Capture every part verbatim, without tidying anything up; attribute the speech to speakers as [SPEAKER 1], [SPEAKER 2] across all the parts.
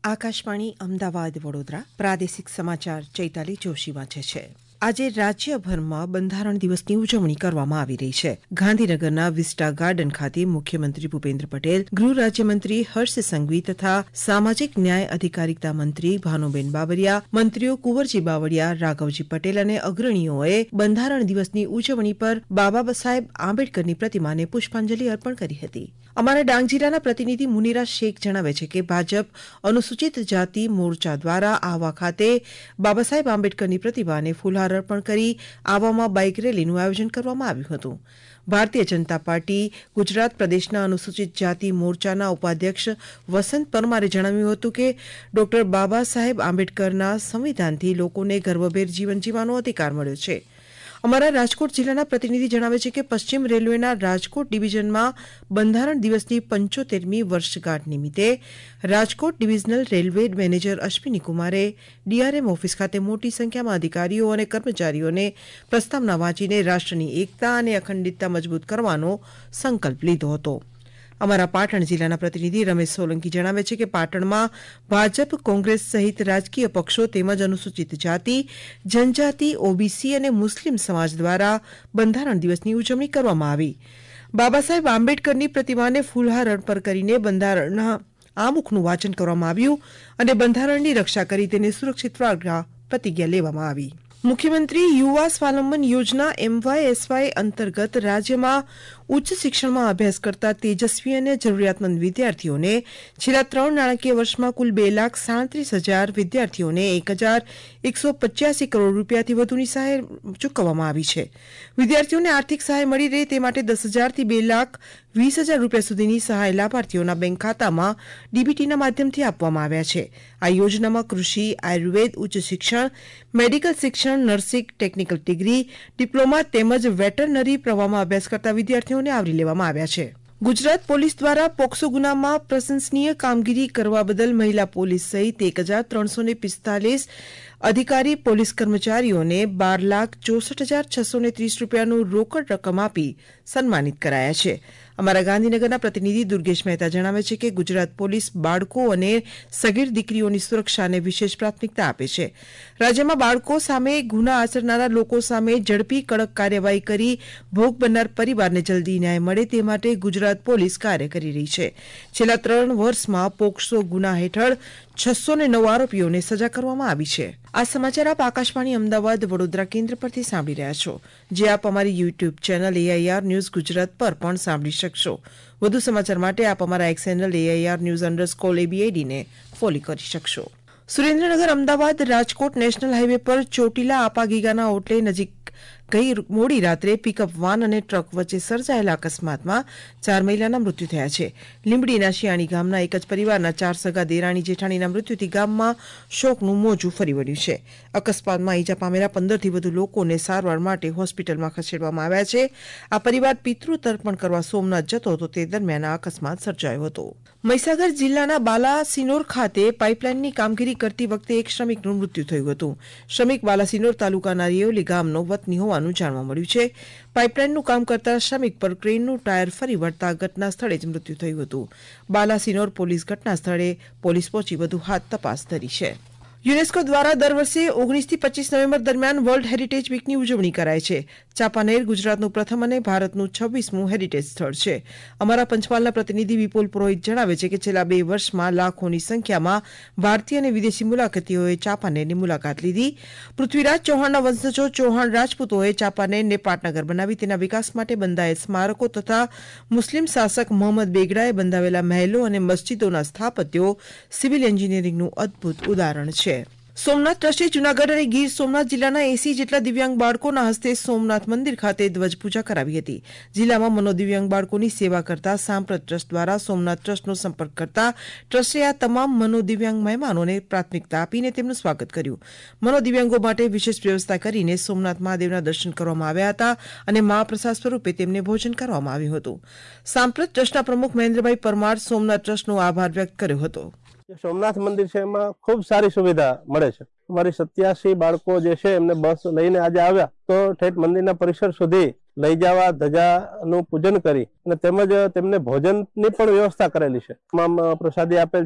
[SPEAKER 1] આકાશવાણી અમદાવાદ વડોદરા પ્રાદેશિક સમાચાર ચૈતાલી જોશી વાંચે છે. આજે રાજ્યભરમાં બંધારણ દિવસની ઉજવણી કરવામાં આવી રહી છે. ગાંધીનગરના વિસ્ટા ગાર્ડન ખાતે મુખ્યમંત્રી ભૂપેન્દ્ર પટેલ, ગૃહ રાજ્યમંત્રી હર્ષ સંઘવી તથા સામાજિક ન્યાય અધિકારિતા મંત્રી ભાનુબેન બાબરિયા, મંત્રીઓ કુંવરજી બાવળિયા, રાઘવજી પટેલ અને અગ્રણીઓએ બંધારણ દિવસની ઉજવણી પર બાબા સાહેબ આંબેડકરની પ્રતિમાને પુષ્પાંજલિ અર્પણ કરી હતી. અમારા ડાંગ જિલ્લાના પ્રતિનિધિ મુનીરા શેખ જણાવે છે કે ભાજપ અનુસૂચિત જાતિ મોરચા દ્વારા આહવા ખાતે બાબા સાહેબ આંબેડકરની પ્રતિમાને ફૂલહાર અર્પણ કરી આહવામાં બાઇક રેલીનું આયોજન કરવામાં આવ્યું હતું. ભારતીય જનતા પાર્ટી ગુજરાત પ્રદેશના અનુસૂચિત જાતિ મોરચાના ઉપાધ્યક્ષ વસંત પરમારે જણાવ્યું હતું કે ડોક્ટર બાબા સાહેબ આંબેડકરના સંવિધાનથી લોકોને ગર્વભેર જીવન જીવવાનો અધિકાર મળ્યો છે. અમારા રાજકોટ જિલ્લાના પ્રતિનિધિ જણાવે છે કે પશ્ચિમ રેલવેના રાજકોટ ડિવિઝનમાં બંધારણ દિવસની પંચોતેરમી વર્ષગાંઠ નિમિત્તે Rajkot divisional railway manager Ashwini કુમારે ડીઆરએમ ઓફિસ ખાતે મોટી સંખ્યામાં અધિકારીઓ અને કર્મચારીઓને પ્રસ્તાવના વાંચીને રાષ્ટ્રની એકતા અને અખંડિતતા મજબૂત કરવાનો સંકલ્પ લીધો હતો. અમારા પાટણ જિલ્લાના પ્રતિનિધિ રમેશ સોલંકી જણાવે છે કે પાટણમાં ભાજપ, કોંગ્રેસ સહિત રાજકીય પક્ષો તેમજ અનુસૂચિત જાતિ, જનજાતિ, ઓબીસી અને મુસ્લિમ સમાજ દ્વારા બંધારણ દિવસની ઉજવણી કરવામાં આવી. બાબા સાહેબ આંબેડકરની પ્રતિમાને ફૂલહાર અર્પણ કરીને બંધારણના આમુખનું વાંચન કરવામાં આવ્યું અને બંધારણની રક્ષા કરી તેને સુરક્ષિત રાખવા પ્રતિજ્ઞા લેવામાં આવી. મુખ્યમંત્રી યુવા સ્વાવલંબન યોજના એમવાયએસવાય અંતર્ગત રાજ્યમાં ઉચ્ચ શિક્ષણમાં અભ્યાસ કરતા તેજસ્વી અને જરૂરિયાતમંદ વિદ્યાર્થીઓને છેલ્લા ત્રણ નાણાકીય વર્ષમાં કુલ બે લાખ સાડત્રીસ હજાર વિદ્યાર્થીઓને એક હજાર એકસો પચ્યાસી કરોડ રૂપિયાથી વધુની સહાય ચૂકવવામાં આવી છે. વિદ્યાર્થીઓને આર્થિક સહાય મળી રહે તે માટે દસ હજારથી બે લાખ વીસ હજાર રૂપિયા સુધીની સહાય લાભાર્થીઓના બેંક ખાતામાં ડીબીટીના માધ્યમથી આપવામાં આવ્યા છે. આ યોજનામાં કૃષિ, આયુર્વેદ, ઉચ્ચ શિક્ષણ, મેડિકલ શિક્ષણ, નર્સિંગ, ટેકનિકલ ડિગ્રી, ડિપ્લોમા તેમજ વેટરનરી પ્રવાહમાં અભ્યાસ કરતા વિદ્યાર્થીઓને આવરી લેવામાં આવ્યા છે. ગુજરાત પોલીસ દ્વારા પોક્સો ગુનામાં પ્રશંસનીય કામગીરી કરવા બદલ મહિલા પોલીસ સહિત એક હજાર ત્રણસો ને પિસ્તાલીસ અધિકારી પોલીસ કર્મચારીઓને બાર લાખ ચોસઠ હજાર છસો ને ત્રીસ રૂપિયાનું રોકડ રકમ આપી સન્માનિત કરાયા છે. અમારા ગાંધીનગરના પ્રતિનિધિ દુર્ગેશ મહેતા જણાવે છે કે ગુજરાત પોલીસ બાળકો અને સગીર દીકરીઓની સુરક્ષાને વિશેષ પ્રાથમિકતા આપે છે. રાજ્યમાં બાળકો સામે ગુના આચરનારા લોકો સામે ઝડપી કડક કાર્યવાહી કરી ભોગ બનનાર પરિવારને જલ્દી ન્યાય મળે તે માટે ગુજરાત પોલીસ કાર્ય કરી રહી છે. છેલ્લા ત્રણ વર્ષમાં પોક્સો ગુના હેઠળ છસો ને નવ આરોપીઓને સજા કરવામાં આવી છે. આ સમાચાર આપ આકાશવાણી અમદાવાદ વડોદરા કેન્દ્ર પરથી સાંભળી રહ્યા છો, જે આપ અમારી YouTube channel AIR news Gujarat પર પણ સાંભળી શકશો. વધુ સમાચાર માટે આપ અમારા X handle AIR news underscore એબીઆઈડીને ફોલો કરી શકશો. સુરેન્દ્રનગર અમદાવાદ રાજકોટ નેશનલ હાઈવે પર ચોટીલા આપાગીગાના ઓટલે નજીક ગઈ મોડી રાત્રે પિકઅપ વાન અને ટ્રક વચ્ચે સર્જાયેલા અકસ્માતમાં ચાર મહિલાના મૃત્યુ થયા છે. લીંબડીના શિયાણી ગામના એક જ પરિવારના ચાર સગા દેરાણી જેઠાણીના મૃત્યુથી ગામમાં શોકનું મોજું ફરી વળ્યું છે. અકસ્માતમાં ઈજા પામેલા પંદરથી વધુ લોકોને સારવાર માટે હોસ્પિટલમાં ખસેડવામાં આવ્યા છે. આ પરિવાર પિતૃ તર્પણ કરવા સોમનાથ જતો હતો તે દરમિયાન આ અકસ્માત સર્જાયો હતો. મહીસાગર જિલ્લાના બાલાસિનોર ખાતે પાઇપલાઇનની કામગીરી કરતી વખતે એક શ્રમિકનું મૃત્યુ થયું હતું. શ્રમિક બાલાસિનોર તાલુકાના રિયોલી ગામનો વતની હોવાનું જાણવા મળ્યું છે. પાઇપલાઇનનું કામ કરતા શ્રમિક પર ક્રેનનું ટાયર ફરી વળતા ઘટના સ્થળે જ મૃત્યુ થયું હતું. બાલાસિનોર પોલીસ ઘટના સ્થળે પોલીસ પહોંચી વધુ હાથ તપાસ ધરી છે. યુનેસ્કો દ્વારા દર વર્ષે ઓગણીસથી પચીસ નવેમ્બર દરમિયાન વર્લ્ડ હેરિટેજ વીકની ઉજવણી કરાય છે. ચાંપાનેર ગુજરાતનું પ્રથમ અને ભારતનું છવ્વીસમું હેરિટેજ સ્થળ છે. અમારા પંચમહાલના પ્રતિનિધિ વિપુલ પુરોહિત જણાવે છે કે છેલ્લા બે વર્ષમાં લાખોની સંખ્યામાં ભારતીય અને વિદેશી મુલાકાતીઓએ ચાંપાનેરની મુલાકાત લીધી. પૃથ્વીરાજ ચૌહાણના વંશજો ચૌહાણ રાજપૂતોએ ચાંપાનેરને પાટનગર બનાવી તેના વિકાસ માટે બંધાયેલ સ્મારકો તથા મુસ્લિમ શાસક મોહમ્મદ બેગડાએ બંધાવેલા મહેલો અને મસ્જિદોના સ્થાપત્યો સિવિલ એન્જિનિયરિંગનું અદભુત ઉદાહરણ છે. સોમનાથ ટ્રસ્ટે જૂનાગઢ અને ગીર સોમનાથ જિલ્લાના એસી જેટલા દિવ્યાંગ બાળકોના હસ્તે સોમનાથ મંદિર ખાતે ધ્વજપૂજા કરાવી હતી. જિલ્લામાં મનોદિવ્યાંગ બાળકોની સેવા કરતા સાંપ્રત ટ્રસ્ટ દ્વારા સોમનાથ ટ્રસ્ટનો સંપર્ક કરતા ટ્રસ્ટે આ તમામ મનોદિવ્યાંગ મહેમાનોને પ્રાથમિકતા આપીને તેમનું સ્વાગત કર્યું. મનોદિવ્યાંગો માટે વિશેષ વ્યવસ્થા કરીને સોમનાથ મહાદેવના દર્શન કરવામાં આવ્યા હતા અને મહાપ્રસાદ સ્વરૂપે તેમને ભોજન કરવામાં આવ્યું હતું. સાંપ્રત ટ્રસ્ટના પ્રમુખ મહેન્દ્રભાઈ પરમાર સોમનાથ ટ્રસ્ટનો આભાર વ્યક્ત કર્યો હતો.
[SPEAKER 2] સોમનાથ મંદિર છે એમાં ખૂબ સારી સુવિધા મળે છે. અમારી સત્યાસી બાળકો જે છે એમને બસ લઈને આજે આવ્યા તો ઠેઠ મંદિરના પરિસર સુધી લઈ જવા, ધજાનું પૂજન કરી અને તેમજ તેમને ભોજનની પણ વ્યવસ્થા કરેલી છે. તમામ પ્રસાદી આપેલ છે.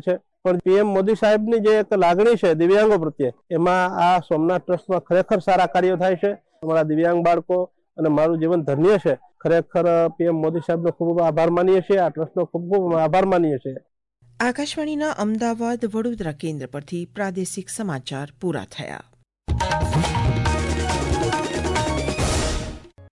[SPEAKER 2] પણ પીએમ મોદી સાહેબની જે એક લાગણી છે દિવ્યાંગો પ્રત્યે, એમાં આ સોમનાથ ટ્રસ્ટમાં ખરેખર સારા કાર્યો થાય છે. અમારા દિવ્યાંગ બાળકો અને મારું જીવન ધન્ય છે. ખરેખર પીએમ મોદી સાહેબનો ખૂબ આભાર માનીએ છીએ. આ ટ્રસ્ટનો ખૂબ ખૂબ આભાર માનીએ છીએ.
[SPEAKER 1] આકાશવાણીના અમદાવાદ વડોદરા કેન્દ્ર પરથી પ્રાદેશિક સમાચાર પૂરા થયા.